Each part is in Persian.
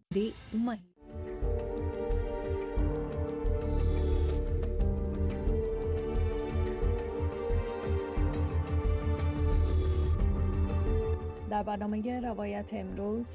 در برنامه روایت امروز،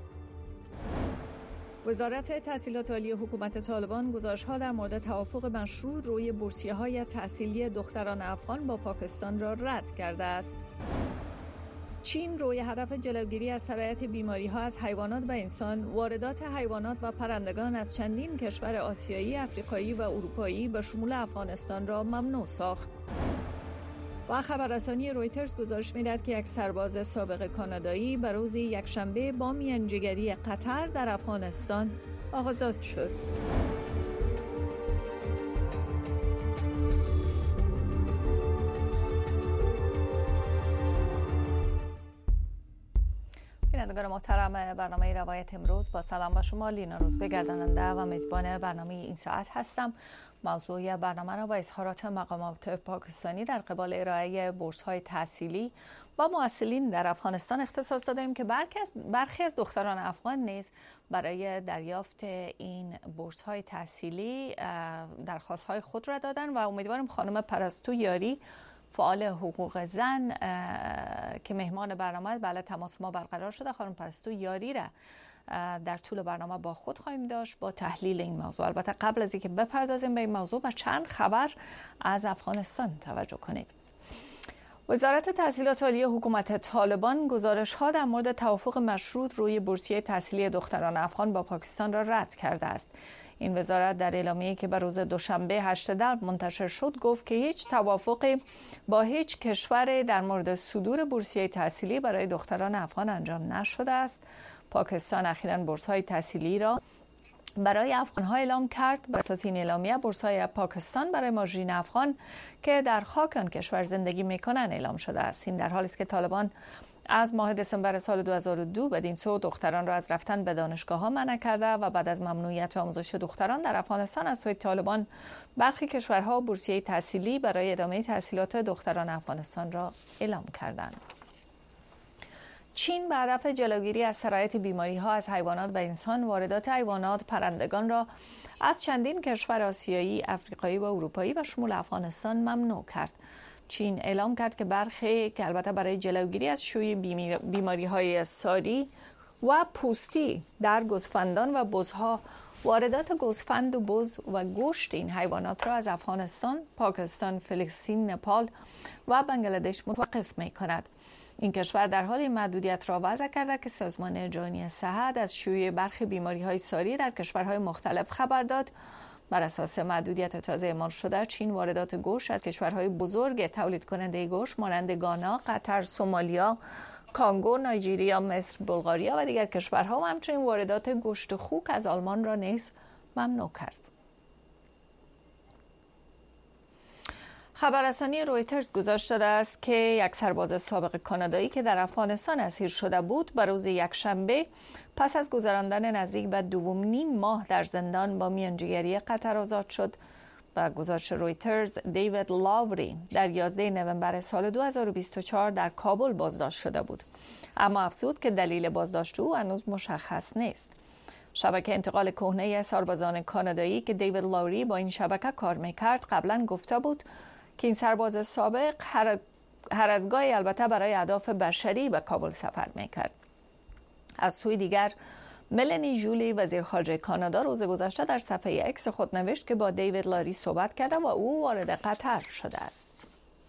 وزارت تحصیلات عالی حکومت طالبان گزارش‌ها در مورد توافق مشروط روی بورسیه‌های تحصیلی دختران افغان با پاکستان را رد کرده است. چین روی هدف جلوگیری از سرایت بیماری‌ها از حیوانات و انسان، واردات حیوانات و پرندگان از چندین کشور آسیایی، افریقایی و اروپایی به شمول افغانستان را ممنوع ساخت. و خبررسانی رویترز گزارش می‌دهد که یک سرباز سابق کانادایی به روز یکشنبه با میانجیگری قطر در افغانستان آزاد شد. بینندگان محترم برنامه روایت امروز، با سلام به شما. لینا روزبه گرداننده و میزبان برنامه این ساعت هستم. موضوع برنامه را با اظهارات مقامات پاکستانی در قبال ارائه بورس‌های تحصیلی و مؤثلین در افغانستان اختصاص دادیم که برخی از دختران افغان نیز برای دریافت این بورس‌های تحصیلی درخواست‌های خود را دادن و امیدوارم خانم پرستو یاری، فعال حقوق زن که مهمان برنامه، بله تماس ما برقرار شده. خانم پرستو یاری را در طول برنامه با خود خواهیم داشت با تحلیل این موضوع. البته قبل از اینکه بپردازیم به این موضوع، با چند خبر از افغانستان توجه کنید. وزارت تحصیلات عالی حکومت طالبان گزارش‌ها در مورد توافق مشروط روی بورسیه تحصیلی دختران افغان با پاکستان را رد کرده است. این وزارت در اعلامیه‌ای که به روز دوشنبه 8 در منتشر شد گفت که هیچ توافقی با هیچ کشور در مورد صدور بورسیه تحصیلی برای دختران افغان انجام نشده است. پاکستان اخیراً بورس‌های تحصیلی را برای افغان‌ها اعلام کرد. بر اساس این اعلامیه بورس‌های پاکستان برای ماجرین افغان که در خاک آن کشور زندگی می‌کنند اعلام شده است. این در حالی است که طالبان از ماه دسامبر سال 2002 بدین سو دختران را از رفتن به دانشگاه‌ها منع کرده و بعد از ممنوعیت آموزش دختران در افغانستان از سوی طالبان، برخی کشورها بورسیه تحصیلی برای ادامه تحصیلات دختران افغانستان را اعلام کردند. چین به هدف جلوگیری از سرایت بیماری‌ها از حیوانات و انسان، واردات حیوانات، پرندگان را از چندین کشور آسیایی، افریقایی و اروپایی و شمول افغانستان ممنوع کرد. چین اعلام کرد که برخی که البته برای جلوگیری از شیوع بیماری‌های ساری و پوستی در گوسفندان و بزها، واردات گوسفند و بز و گوشت این حیوانات را از افغانستان، پاکستان، فلسطین، نپال و بنگلادش متوقف می‌کند. این کشور در حال این محدودیت را وضع کرده که سازمان جهانی صحت از شیوع برخی بیماری‌های ساری در کشورهای مختلف خبر داد. بر اساس محدودیت تازه اعمال شده، چین واردات گوشت از کشورهای بزرگ تولید کننده گوشت مانند گانا، قطر، سومالیا، کانگو، نایجیریا، مصر، بلغاریا و دیگر کشورها و همچنین واردات گوشت خوک از آلمان را نیز ممنوع کرد. خبررسانی رویترز گزارش داده است که یک سرباز سابق کانادایی که در افغانستان اسیر شده بود به روز یکشنبه پس از گذراندن نزدیک به 2.5 ماه در زندان با میانجیگری قطر آزاد شد. با گزارش رویترز، دیوید لاوری در 11 نوامبر سال 2024 در کابل بازداشت شده بود، اما افزود که دلیل بازداشت او هنوز مشخص نیست. شبکه انتقال کهنه سربازان کانادایی که دیوید لاوری با این شبکه کار میکرد قبلا گفته بود که این سرباز سابق هر از گاهی البته برای اهداف بشری به کابل سفر میکرد. از سوی دیگر، ملانی جولی وزیر خارجه کانادا روز گذشته در صفحه اکس خود نوشت که با دیوید لاوری صحبت کرده و او وارد قطر شده است.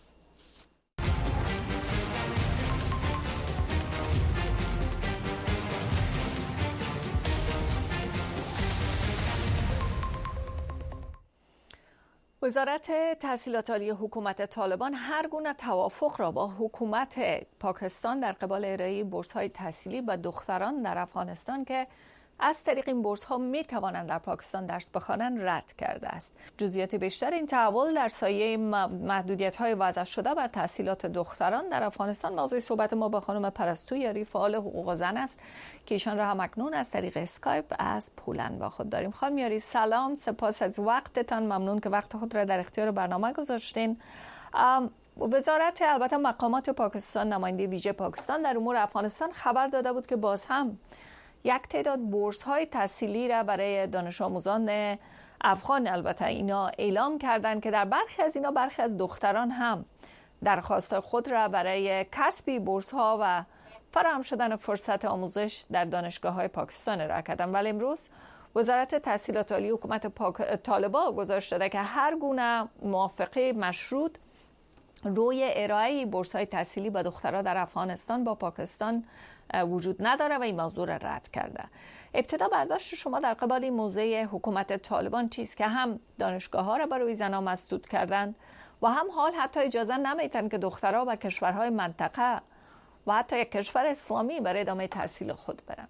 وزارت تحصیلات عالی حکومت طالبان هر گونه توافق را با حکومت پاکستان در قبال ارائه بورس‌های تحصیلی به دختران در افغانستان که از طریق این بورس‌ها می‌توانند در پاکستان درس بخوانند رد کرده است. جزئیات بیشتر این تحول در سایه محدودیت‌های وضع شده بر تحصیلات دختران در افغانستان موضوع صحبت ما با خانم پرستو یاری، فعال حقوق زن است که ایشان را هم اکنون از طریق اسکایپ از پولند با خود داریم. خانم یاری سلام، سپاس از وقتتان، ممنون که وقت خود را در اختیار برنامه گذاشتین. وزارت البته مقامات پاکستان، نماینده ویژه پاکستان در امور افغانستان خبر داده بود که باز هم یک تعداد بورس‌های تحصیلی را برای دانش آموزان افغان البته اینا اعلام کردند که در برخی از اینا برخی از دختران هم درخواست خود را برای کسب بورس‌ها و فراهم شدن فرصت آموزش در دانشگاه‌های پاکستان ارائه کردند. ولی امروز وزارت تحصیلات عالی حکومت طالبان گزارش داده که هر گونه موافقه مشروط روی ارائه بورس‌های تحصیلی به دخترها در افغانستان با پاکستان وجود نداره و این موضوع را رد کرده. ابتدا برداشت شما در قبال موضع حکومت طالبان چیست که هم دانشگاه‌ها را برای زنان مسدود کردند و هم حال حتی اجازه نمیدن که دخترها و کشورهای منطقه و حتی یک کشور اسلامی برای ادامه تحصیل خود برن؟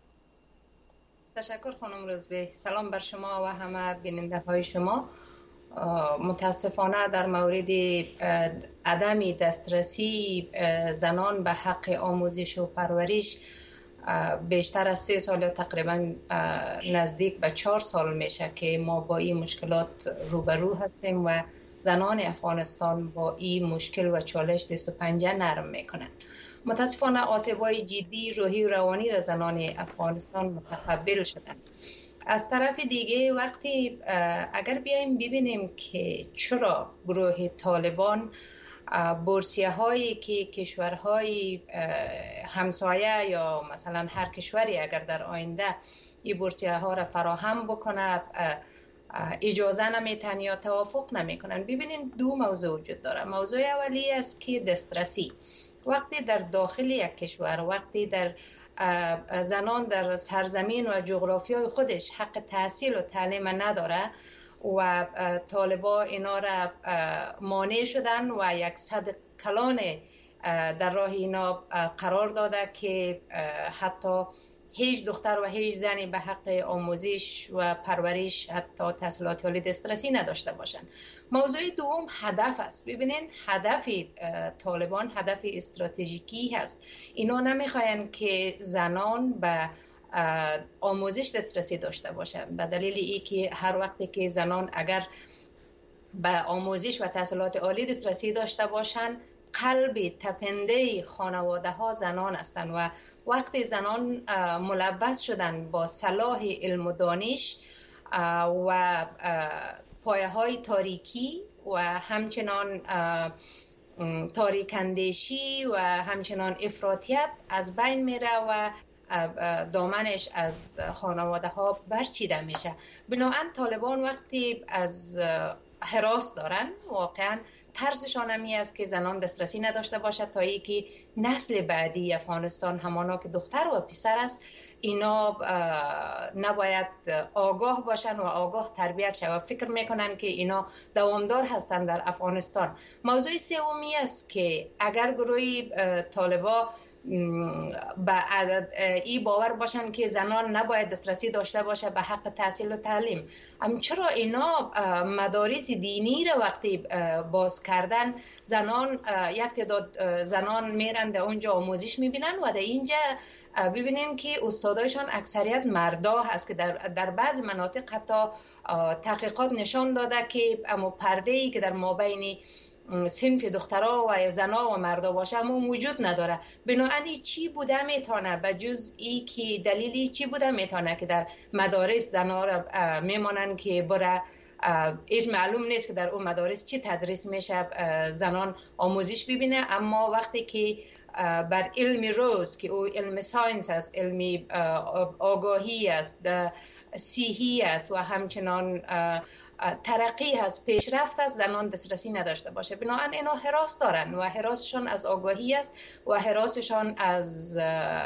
تشکر خانم روزبه. سلام بر شما و همه بیننده های شما. متاسفانه در مورد عدم دسترسی زنان به حق آموزش و پرورش بیشتر از 3 سال یا تقریبا نزدیک به 4 سال میشه که ما با این مشکلات روبرو هستیم و زنان افغانستان با این مشکل و چالش دست و پنجه نرم میکنند. متاسفانه آسیب‌های جدی روحی و روانی را زنان افغانستان متقبل شدند. از طرف دیگه وقتی اگر بیایم ببینیم که چرا گروه طالبان بورسیه هایی که کشورهای همسایه یا مثلا هر کشوری اگر در آینده این بورسیه ها را فراهم بکنه اجازه نمیتن یا توافق نمیکنن. ببینین 2 موضوع وجود داره. موضوع اولی است که دسترسی. وقتی در داخل یک کشور، وقتی در زنان در سرزمین و جغرافیای خودش حق تحصیل و تعلیم نداره و طالبان اینا را مانع شدن و یک صد کلان در راه اینا قرار داده که حتی هیچ دختر و هیچ زنی به حق آموزش و پرورش حتی تحصیلات عالی دسترسی نداشته باشند. موضوع دوم هدف است. ببینین هدف طالبان هدف استراتژیکی هست. اینا نمیخواین که زنان به آموزش دسترسی داشته باشند به دلیل اینکه هر وقتی که زنان اگر به آموزش و تحصیلات عالی دسترسی داشته باشند قلب تپنده خانواده ها زنان هستند و وقتی زنان ملبس شدن با صلاح علم و دانش و پایه های تاریکی و همچنان تاریک اندیشی و همچنان افراطیت از بین میره و دامنش از خانواده ها برچیده میشه. بنابراین طالبان وقتی از هراس دارن واقعا ترسشان همی است که زنان دسترسی نداشته باشد تا ای که نسل بعدی افغانستان همانا که دختر و پسر است اینا نباید آگاه باشن و آگاه تربیت شد و فکر میکنن که اینا دوامدار هستند در افغانستان. موضوع سومی است که اگر گروه طالبان به این باور باشن که زنان نباید دسترسی داشته باشه به حق تحصیل و تعلیم، چرا اینا مدارس دینی را وقتی باز کردن زنان یک تعداد زنان میرن در اونجا آموزش میبینن و در اینجا ببینین که استادایشان اکثریت مردا هست که در بعض مناطق حتی تحقیقات نشان داده که اما پرده‌ای که در مابین صنف دخترها و زنها و مردا باشه اما وجود نداره. بنابراین چی بوده میتونه به جز ای که دلیلی چی بوده میتونه که در مدارس زنها را میمانن که برای هیچ معلوم نیست که در اون مدارس چی تدریس میشه زنان آموزش ببینه، اما وقتی که بر علم روز که او علم ساینس است، علم آگاهی است، صحی است و همچنان ترقی هست، پیشرفت است، زنان دسترسی نداشته باشه. بنابراین اینا هراس دارن و هراسشان از آگاهی است و هراسشان از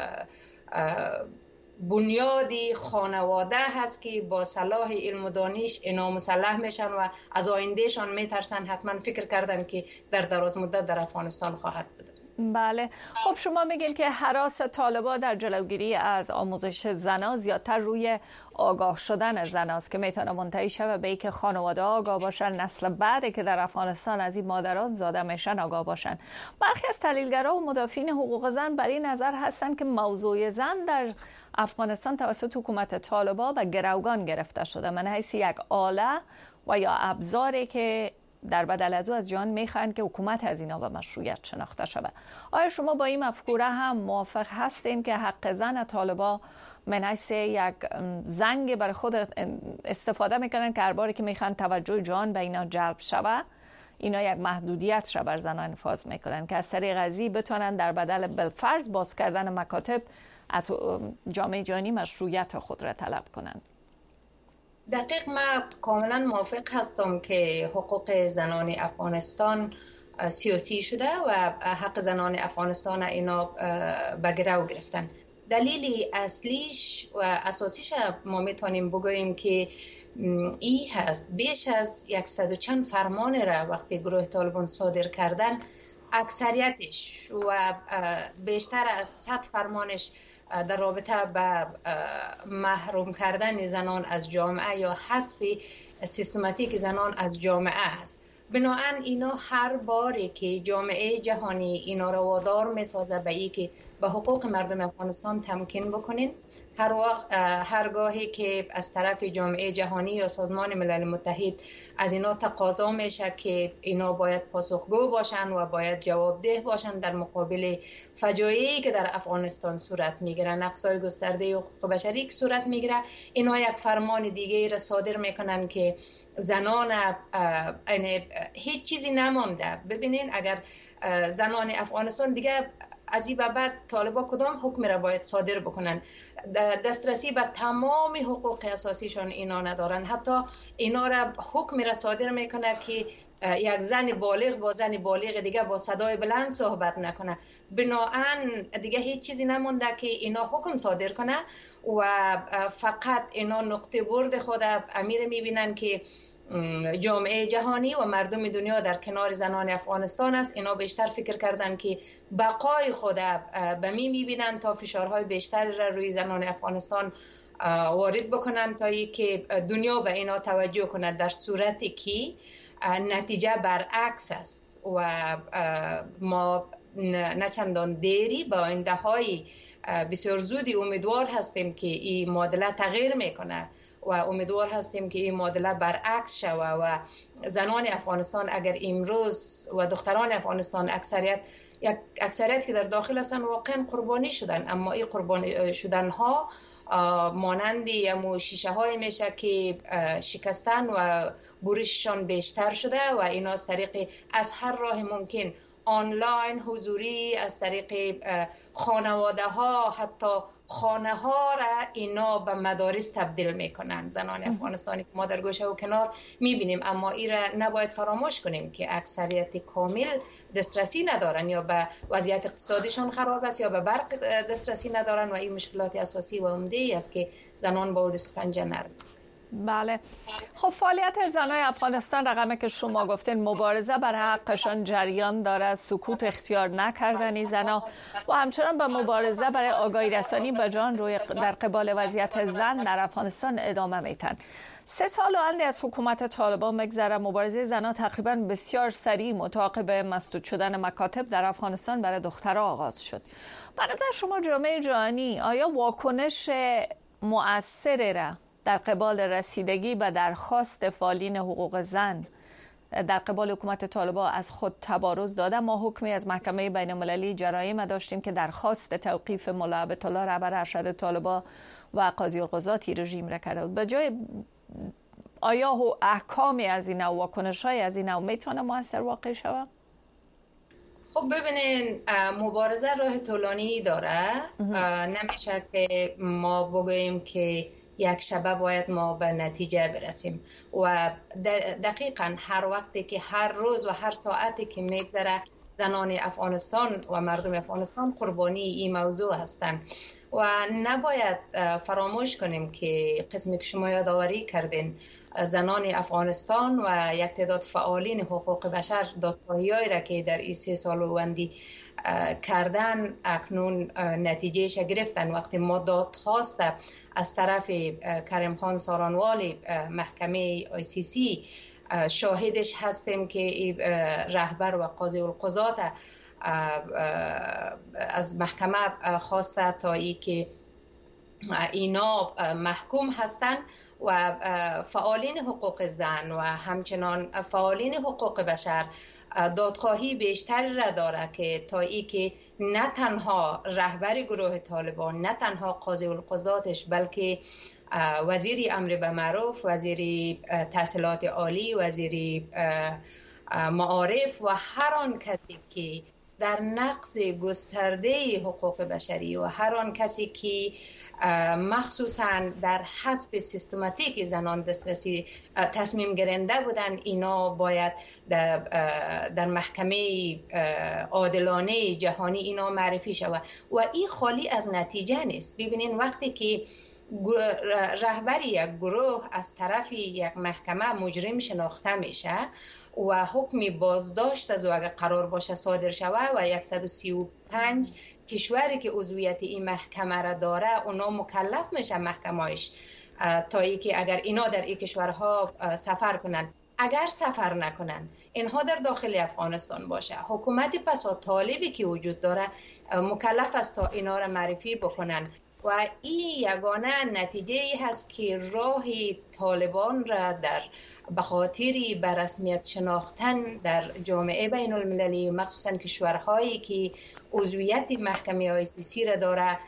بنیادی خانواده هست که با صلاح علم و دانش اینا مسلح میشن و از آیندهشان میترسن. حتما فکر کردن که در دراز مدت در افغانستان خواهد بود. بله، خب شما میگین که هراس طالبان در جلوگیری از آموزش زنا زیادتر روی آگاه شدن زناست که میتونه منتهی شه به اینکه خانواده آگاه باشن، نسل بعدی که در افغانستان از این مادران زاده میشن آگاه باشن. برخی از تحلیلگرا و مدافعین حقوق زن بر این نظر هستند که موضوع زن در افغانستان توسط حکومت طالبان به گروگان گرفته شده من حیث یک آله و یا ابزاری که در بدل از او از جهان میخواهند که حکومت از اینا به مشروعیت شناخته شود. آیا شما با این مفکوره هم موافق هستین که حق زن طالبا من حیث یک زنگ برای خود استفاده میکنن که هر باری که میخوان توجه جهان به اینا جلب شود، اینا یک محدودیت را بر زنان فرض میکنن که از طریق ازی بتونن در بدل بالفرض باز کردن مکاتب از جامعه جهانی مشروعیت خود را طلب کنند؟ دقیق، من کاملا موافق هستم که حقوق زنان افغانستان سیاسی شده و حق زنان افغانستان اینا به گرو گرفتن. دلیل اصلیش و اساسیش ما میتونیم بگوییم که ای هست. بیش از 100 و چند فرمان را وقتی گروه طالبان صادر کردن، اکثریتش و بیشتر از 100 فرمانش در رابطه به محروم کردن زنان از جامعه یا حذف سیستماتیک زنان از جامعه است. بنابراین اینا هر باری که جامعه جهانی اینا را وادار میسازه به ای که به حقوق مردم افغانستان تمکین بکنین، هرگاهی که از طرف جامعه جهانی یا سازمان ملل متحد از اینا تقاضا میشه که اینا باید پاسخگو باشن و باید جوابده باشن در مقابل فجایعی که در افغانستان صورت میگیره، نقض‌های گسترده حقوق بشری که صورت میگیره، اینا یک فرمان دیگه را صادر میکنن که زنان هیچ چیزی نمانده. ببینین اگر زنان افغانستان دیگه از این بعد طالبا کدام حکم را باید صادر بکنن؟ دسترسی به تمام حقوق اساسیشون اینا ندارن. حتی اینا را حکم را صادر میکنه که یک زن بالغ با زن بالغ دیگه با صدای بلند صحبت نکنه. بنابراین دیگه هیچ چیزی نمونده که اینا حکم صادر کنه و فقط اینا نقطه برد خود امیر میبینن که جامعه جهانی و مردم دنیا در کنار زنان افغانستان است. اینا بیشتر فکر کردن که بقای خود به میبینن تا فشارهای بیشتر را روی زنان افغانستان وارد بکنن تا ای که دنیا به اینا توجه کند، در صورتی که نتیجه برعکس است و ما نچندان دیری با آینده های بسیار زودی امیدوار هستیم که این معادله تغییر میکنه و امیدوار هستیم که این معادله برعکس شود و زنان افغانستان اگر امروز و دختران افغانستان اکثریت که در داخل هستن واقعا قربانی شدن، اما این قربانی شدن ها مانند شیشه های میشه که شکستن و برششان بیشتر شده و اینا از طریق از هر راه ممکن آنلاین حضوری از طریق خانواده ها حتی خانه ها را اینا به مدارس تبدیل میکنن. زنان افغانستانی که ما در گوشه و کنار میبینیم، اما این را نباید فراموش کنیم که اکثریت کامل دسترسی ندارن، یا به وضعیت اقتصادیشان خراب است یا به برق دسترسی ندارن و این مشکلات اساسی و عمده است که زنان با دست پنجه نرم. بله. خب فعالیت زنای افغانستان رقمی که شما گفتین مبارزه برای حقشان جریان داره، سکوت اختیار نکردنی زنا و همچنان به مبارزه برای آگاهی رسانی به جان روی در قبال وضعیت زن در افغانستان ادامه میتن. 3 سال و اندی از حکومت طالبان مگذره، مبارزه زنان تقریبا بسیار سریع متعاقب مسدود شدن مکاتب در افغانستان برای دخترها آغاز شد. به نظر شما جامعه جهانی آیا واکنش مؤثر را در قبال رسیدگی به درخواست فعالین حقوق زن در قبال حکومت طالبان از خود تبارز داده؟ ما حکمی از محکمه بین المللی جرایم داشتیم که درخواست توقیف ملا عبدالله رهبر ارشد طالبان و قاضی القضات رژیم را کرده بود. به جای آیا احکامی از این نوع، واکنش‌های از این نوع میتونه مؤثر واقع شود؟ خب ببینین مبارزه راه طولانی داره. نمیشه که ما بگوییم که یک شبه باید ما به نتیجه برسیم و دقیقاً هر وقتی که هر روز و هر ساعتی که میگذره زنان افغانستان و مردم افغانستان قربانی این موضوع هستند و نباید فراموش کنیم که قسمی که شما یادآوری کردین، زنان افغانستان و یک تعداد فعالین حقوق بشر دادخواهی‌هایی را که در این 3 سال واندی کردن اکنون نتیجهش گرفتن. وقتی ما دادخواست از طرف کریم خان سارانوال محکمه ICC شاهدش هستیم که رهبر و قاضی القضات از محکمه خواسته تا ای که اینا محکوم هستند و فعالین حقوق زن و همچنان فعالین حقوق بشر دادخواهی بیشتری را داره که تا ای که نه تنها رهبر گروه طالبان، نه تنها قاضی القضاتش، بلکه وزیر امر به معروف، وزیر تحصیلات عالی، وزیر معارف و هر آن کسی که در نقض گسترده حقوق بشری و هر آن کسی که مخصوصا در حسب سیستماتیک زنان دسترسی تصمیم گیرنده بودن، اینا باید در محکمه عادلانه جهانی اینا معرفی شود و این خالی از نتیجه نیست. ببینین وقتی که رهبر یک گروه از طرف یک محکمه مجرم شناخته میشه و حکم بازداشت از او اگر قرار باشه صادر شود و 135 کشوری که عضویت این محکمه را داره اونا مکلف میشه محکمه‌اش تا ای که اگر اینا در این کشورها سفر کنن، اگر سفر نکنن اینها در داخل افغانستان باشه، حکومت پسا طالبی که وجود داره مکلف است تا اینا را معرفی بکنن و این یگانه نتیجه ای هست که راه طالبان را در بخاطر به رسمیت شناختن در جامعه بین المللی، مخصوصا کشورهایی که عضویت محکمه ICC را داره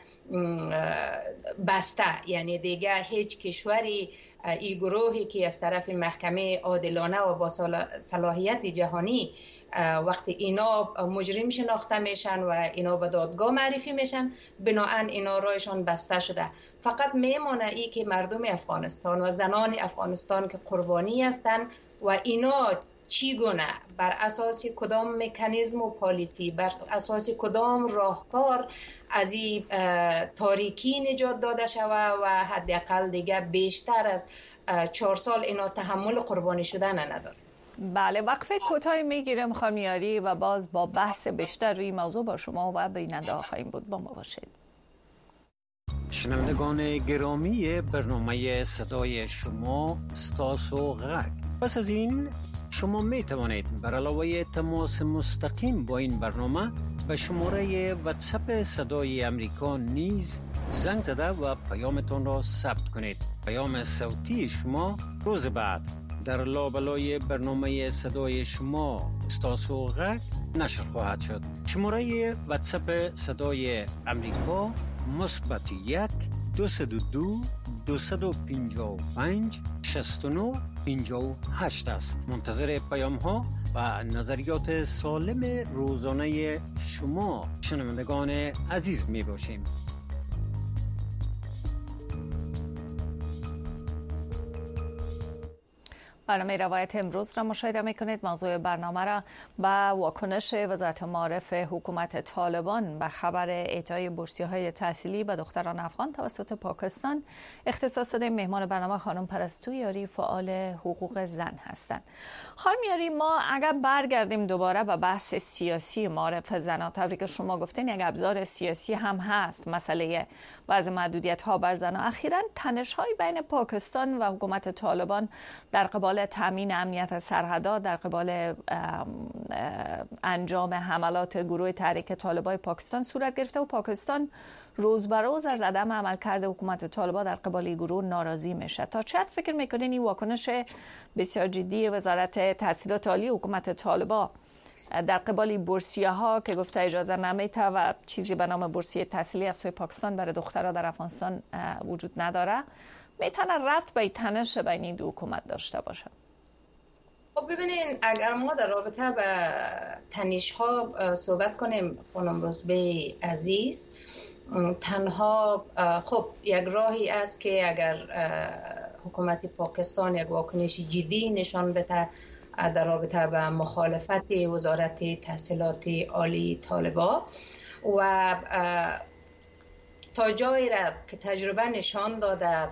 بسته، یعنی دیگه هیچ کشوری این گروهی که از طرف محکمه عادلانه و با صلاحیت جهانی وقتی اینا مجرم شناخته میشن و اینا به دادگاه معرفی میشن، بناهن اینا رایشان بسته شده. فقط میمونه ای که مردم افغانستان و زنان افغانستان که قربانی هستن و اینا چیگونه بر اساس کدام مکانیزم و پالیسی، بر اساس کدام راهکار از این تاریکی نجات داده شود و حداقل دیگه بیشتر از 4 سال اینا تحمل قربانی شدن نداره. بله، وقفه کوتاهی میگیرم خانم یاری و باز با بحث بیشتر روی موضوع با شما و بیننده ها خواهیم بود. با ما باشید. شنوندگان گرامی برنامه صدای شما ستاسو غک. پس از این شما می توانید بر علاوه تماس مستقیم با این برنامه به شماره واتساپ صدای امریکا نیز زنگ زده و پیامتان را ثبت کنید. پیام صوتی شما روز بعد در لابلای برنامه صدای شما ستاسو غک نشر خواهد شد. شماره واتساپ صدای امریکا مثبت 1 202 255 69 58 است. منتظر پیام ها و نظریات سالم روزانه شما شنوندگان عزیز می باشیم. برنامه روایت امروز را مشاهده میکنید. موضوع برنامه را با واکنش وزارت معارف حکومت طالبان به خبر اعطای بورسیه‌های تحصیلی به دختران افغان توسط پاکستان اختصاص دادیم. مهمان برنامه خانم پرستو یاری، فعال حقوق زن هستند. خانم یاری، ما اگر برگردیم دوباره به بحث سیاسی معارف زنان، طوری که شما گفتین یک ابزار سیاسی هم هست، مسئله وضع محدودیت ها بر زنان. اخیراً تنش های بین پاکستان و حکومت طالبان در قبال تامین امنیت سرحدها، در قبال انجام حملات گروه تحریک طالبان پاکستان صورت گرفته و پاکستان روز به روز از عدم عملکرد حکومت طالبان در قبال این گروه ناراضی میشه. تا چقدر فکر میکنین این واکنش بسیار جدی وزارت تحصیلات عالی حکومت طالبان در قبال بورسیه ها که گفته اجازه نمیده و چیزی به نام بورسیه تحصیلی از سوی پاکستان برای دخترها در افغانستان وجود نداره، میتونه رفت به تنش بین این دو حکومت داشته باشه؟ خب ببینین، اگر ما در رابطه به تنش ها صحبت کنیم خانم رزبه عزیز، تنها خب یک راهی است که اگر حکومت پاکستان یک واکنش جدی نشان بده در رابطه به مخالفت وزارت تحصیلات عالی طالبان و تا جایی را که تجربه نشان داده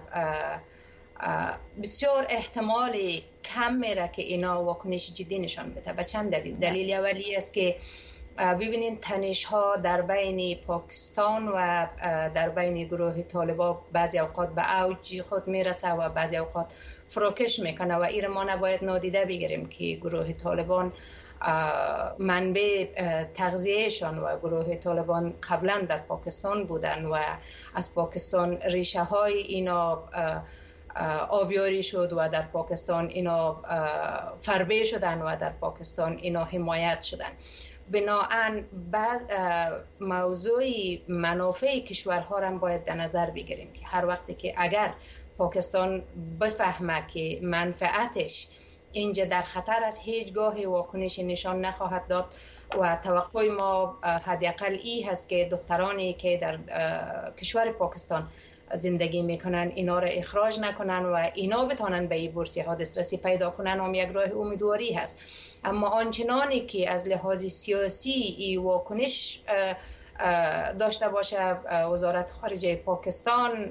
بسیار احتمال کم میره که اینا واکنش جدی نشان بده. به چند دلیل. دلیل اولی است که ببینید تنش ها در بین پاکستان و در بین گروه طالبان بعضی اوقات به اوج خود میرسه و بعضی اوقات فروکش میکنه و این ما نباید نادیده بگیریم که گروه طالبان منبع تغذیهشان و گروه طالبان قبلا در پاکستان بودن و از پاکستان ریشه های اینا آبیاری شد و در پاکستان اینا فربه شدن و در پاکستان اینا حمایت شدن. بناهن موضوع منافع کشورها را باید در نظر بگیریم که هر وقتی که اگر پاکستان بفهمه که منفعتش اینجا در خطر است، هیچگاه واکنش نشان نخواهد داد و توقع ما حداقل هست که دخترانی که در کشور پاکستان زندگی میکنن اینا را اخراج نکنن و اینا بتونن به این بورسیه ها دسترسی پیدا کنن هم یک راه امیدواری هست. اما آنچنانی که از لحاظ سیاسی این واکنش داشته باشه وزارت خارجه پاکستان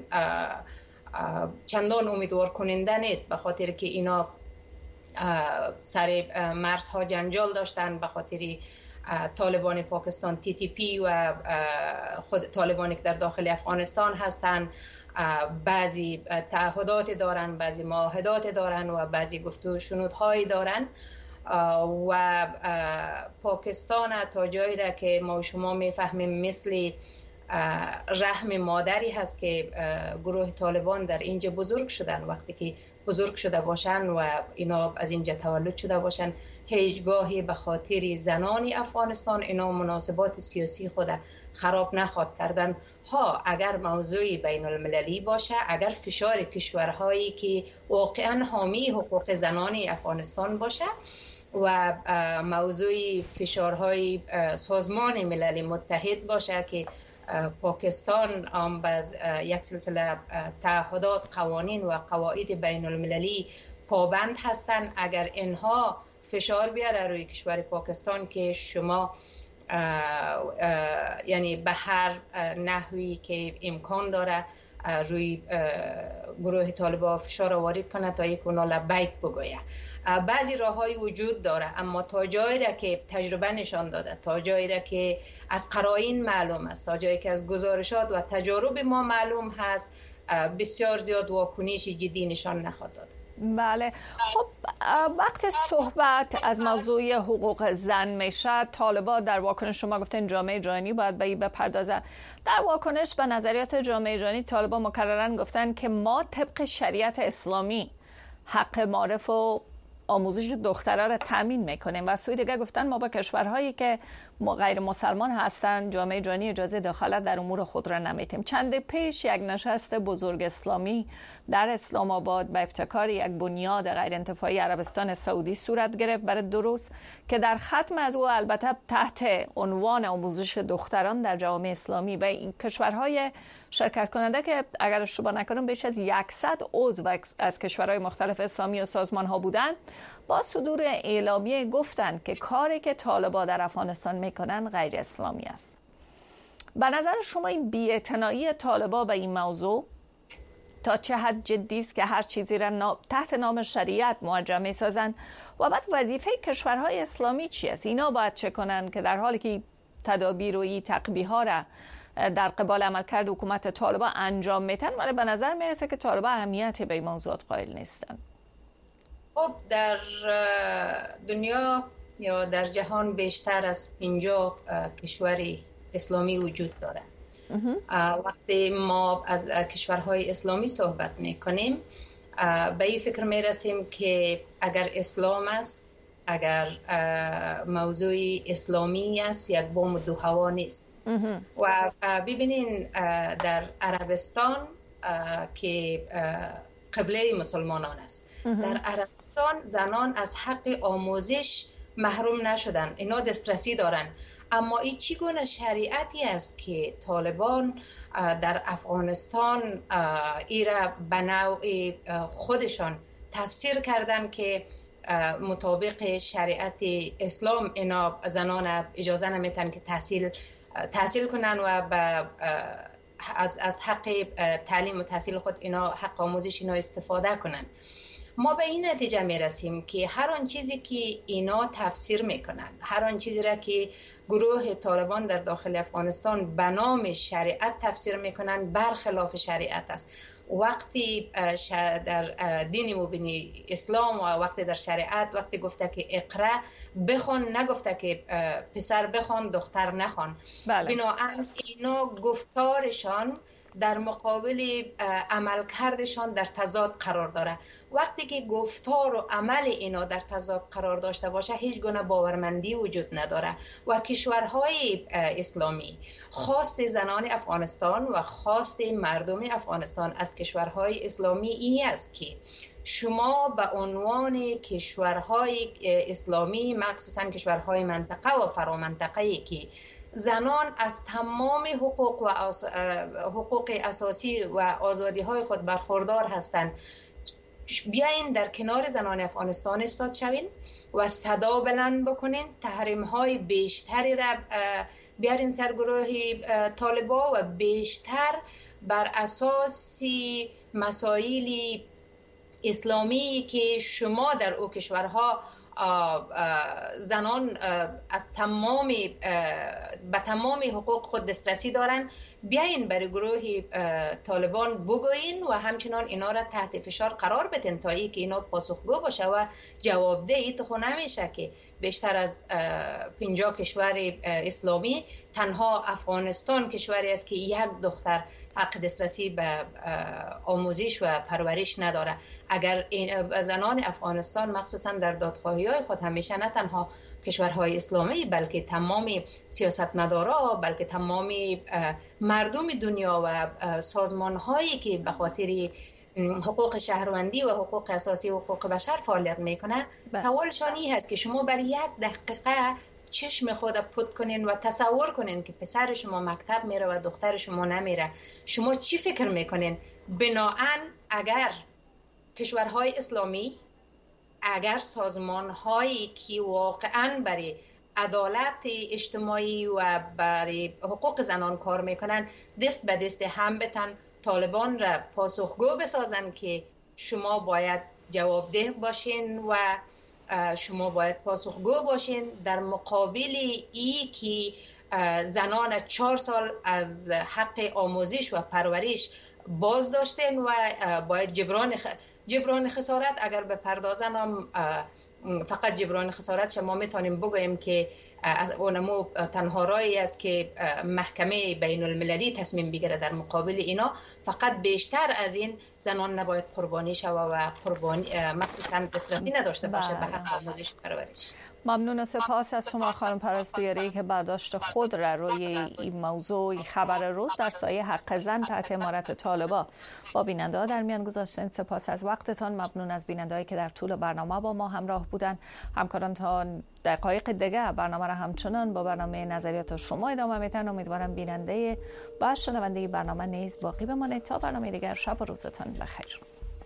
چندان امیدوار کننده نیست، به خاطر که اینا سر مرزها جنجال داشتن، به خاطر طالبان پاکستان TTP و خود طالبانی که در داخل افغانستان هستند. بعضی تعهدات دارن، بعضی معاهدات دارن و بعضی گفته و شنودهایی دارن و پاکستان تا جایی را که ما و شما میفهمیم مثل رحم مادری هست که گروه طالبان در اینجا بزرگ شدن. وقتی که بزرگ شده باشن و اینا از اینجا تولد شده باشن، هیچگاهی به خاطر زنان افغانستان اینا مناسبات سیاسی خود خراب نخواد کردن. ها اگر موضوع بین المللی باشه، اگر فشار کشورهایی که واقعا حامی حقوق زنان افغانستان باشه و موضوع فشارهای سازمان ملل متحد باشه که پاکستان باز یک سلسله تعهدات، قوانین و قواعد بین المللی پابند هستند، اگر اینها فشار بیاره روی کشور پاکستان که شما یعنی به هر نحوی که امکان داره روی گروه طالبان فشار وارد کنه تا یک اونا لبیک بگویه. بعضی راه‌های وجود داره، اما تا جایی را که تجربه نشان داده، تا جایی را که از قرائن معلوم است، تا جایی که از گزارشات و تجارب ما معلوم هست، بسیار زیاد واکنش جدی نشان نخواهد داد. بله، خب وقت صحبت از موضوع حقوق زن میشه، طالبان در واکنش شما گفتن جامعه جهانی باید به این بپردازه. در واکنش به نظریات جامعه جهانی طالبان مکررن گفتن که ما طبق شریعت اسلامی حق معارف و آموزش دخترها را تامین میکنیم و سوی دیگه گفتن ما با کشورهایی که غیر مسلمان هستند جامعه جهانی اجازه دخالت در امور خود را نمیتیم. چند پیش یک نشست بزرگ اسلامی در اسلام آباد به ابتکار یک بنیاد غیر انتفاعی عربستان سعودی صورت گرفت برای 2 روز که در ختم از او البته تحت عنوان آموزش دختران در جامعه اسلامی و این کشورهای شرکت کننده که اگر اشتباه نکنم بیش از 100 عضو از کشورهای مختلف اسلامی و سازمان ها بودند، با صدور اعلامیه گفتند که کاری که طالبان در افغانستان میکنن غیر اسلامی است. به نظر شما این بی‌اعتنایی طالبان به این موضوع تا چه حد جدی است که هر چیزی را تحت نام شریعت موجه میسازند و بعد وظیفه کشورهای اسلامی چی است؟ اینا باید چه کنن که در حالی که تدابیر و تقبیه ها را در قبال عملکرد حکومت طالبان انجام میتن، ولی به نظر میرسه که طالبان اهمیتی به این موضوعات قائل نیستن. خب در دنیا یا در جهان بیشتر از 50 کشور اسلامی وجود داره. وقتی ما از کشورهای اسلامی صحبت میکنیم به این فکر میرسیم که اگر اسلام است، اگر موضوع اسلامی است، یک بام و 2 هوا نیست. و ببینین در عربستان که قبله مسلمانان است، در عربستان زنان از حق آموزش محروم نشدن، اینا دسترسی دارن. اما این چگونه شریعتی است که طالبان در افغانستان ایرا به نوع خودشان تفسیر کردن که مطابق شریعت اسلام اینا زنان اجازه نمیتن که تحصیل کنن و از حق تعلیم و تحصیل خود اینا حق آموزش اینا استفاده کنن. ما به این نتیجه می رسیم که هر آن چیزی که اینا تفسیر میکنن، هر آن چیزی را که گروه طالبان در داخل افغانستان به نام شریعت تفسیر میکنن برخلاف شریعت است. وقتی در دین مبین اسلام و وقتی در شریعت وقتی گفته که اقرا بخون، نگفته که پسر بخون دختر نخون. بنابراین اینا گفتارشان در مقابل عملکردشان در تضاد قرار داره. وقتی که گفتار و عمل اینا در تضاد قرار داشته باشه هیچ گونه باورمندی وجود نداره و کشورهای اسلامی، خواست زنان افغانستان و خواست مردم افغانستان از کشورهای اسلامی این است که شما به عنوان کشورهای اسلامی، مخصوصا کشورهای منطقه و فرامنطقه‌ای که زنان از تمام حقوق اساسی و آزادی های خود برخوردار هستند، بیاین در کنار زنان افغانستان ایستاد شوین و صدا بلند بکنین، تحریم های بیشتری را بیارین سر گروه طالبا و بیشتر بر اساس مسائل اسلامی که شما در او کشورها زنان به تمام حقوق خود دسترسی دارن، بیاین برای گروه طالبان بگوین و همچنان اینا را تحت فشار قرار بدین تا ای که اینا پاسخگو باشه و جوابده. ای تو نمیشه که بیشتر از 50 کشور اسلامی تنها افغانستان کشوری است که یک دختر حق دسترسی به آموزش و پرورش نداره. اگر زنان افغانستان مخصوصا در دادخواهی‌های خود همیشه نه تنها کشورهای اسلامی بلکه تمام سیاستمدارا، بلکه تمام مردم دنیا و سازمان‌هایی که به خاطر حقوق شهروندی و حقوق اساسی و حقوق بشر فعالیت میکنه، سوالشان این هست که شما برای یک دقیقه چشم خود پت کنین و تصور کنین که پسر شما مکتب میره و دختر شما نمیره، شما چی فکر میکنین؟ بناهن اگر کشورهای اسلامی، اگر سازمانهایی که واقعا برای عدالت اجتماعی و برای حقوق زنان کار میکنن دست به دست هم بتن، طالبان را پاسخگو بسازن که شما باید جوابده باشین و شما باید پاسخگو باشین در مقابل ای که زنان 4 سال از حق آموزش و پرورش باز داشتن و باید جبران خسارت اگر به پردازن هم فقط جبران خسارت شما میتونیم بگوییم که از اونمو تنها رایی است که محکمه بین المللی تصمیم بگیره در مقابل اینا. فقط بیشتر از این زنان نباید قربانی شوه و قربانی مخصوصا دسترسی نداشته باشه به حق آموزش پرورش. ممنون و سپاس از شما خانم پرستویاری که برداشت خود را روی این موضوع خبر روز در سایه حق زن تحت امارت طالبا با بیننده ها در میان گذاشتن. سپاس از وقتتان. ممنون از بیننده‌هایی که در طول برنامه با ما همراه بودن. همکاران تا دقایق دیگه برنامه را همچنان با برنامه نظریات شما ادامه میدن. امیدوارم بیننده و شنونده برنامه نیز باقی بمانید تا برنامه دیگر. شب و روزتان بخیر.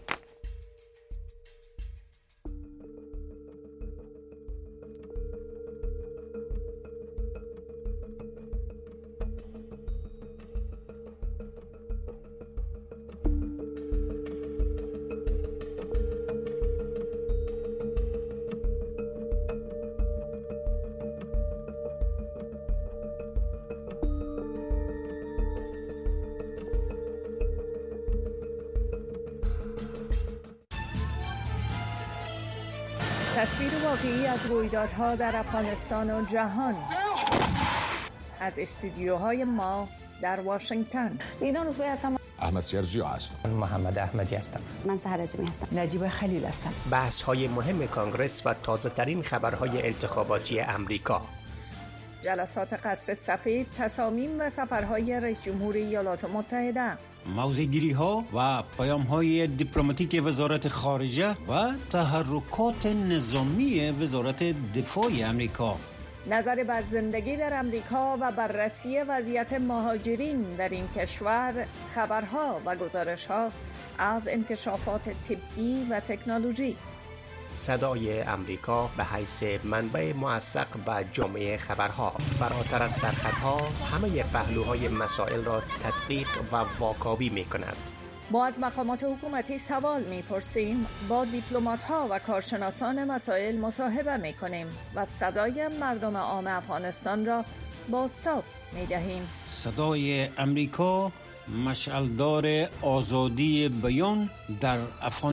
تصویر واقعی از رویدادها در افغانستان و جهان از استودیوهای ما در واشنگتن. لینا روزبه هستم. احمد سیرجی هستم. من محمد احمدی هستم. من سحر عظیمی هستم. نجیب خلیل هستم. بحث‌های مهم کانگرس و تازه‌ترین خبرهای انتخاباتی امریکا. جلسات قصر سفید، تصامیم و سفرهای رئیس جمهور ایالات متحده. موضع‌گیری‌ها و پیام‌های دیپلماتیک وزارت خارجه و تحرکات نظامی وزارت دفاع امریکا. نظر بر زندگی در امریکا و بررسی وضعیت مهاجرین در این کشور، خبرها و گزارش‌ها از انکشافات طبی و تکنولوژی. صدای امریکا به حیث منبع موثق و جامع خبرها، فراتر از سرحدها همه پهلوهای مسائل را تدقیق و واکاوی می کند. ما از مقامات حکومتی سوال می‌پرسیم، با دیپلمات‌ها و کارشناسان مسائل مصاحبه می‌کنیم و صدای مردم عام افغانستان را بازتاب می‌دهیم. صدای امریکا، مشعلدار آزادی بیان در افغانستان.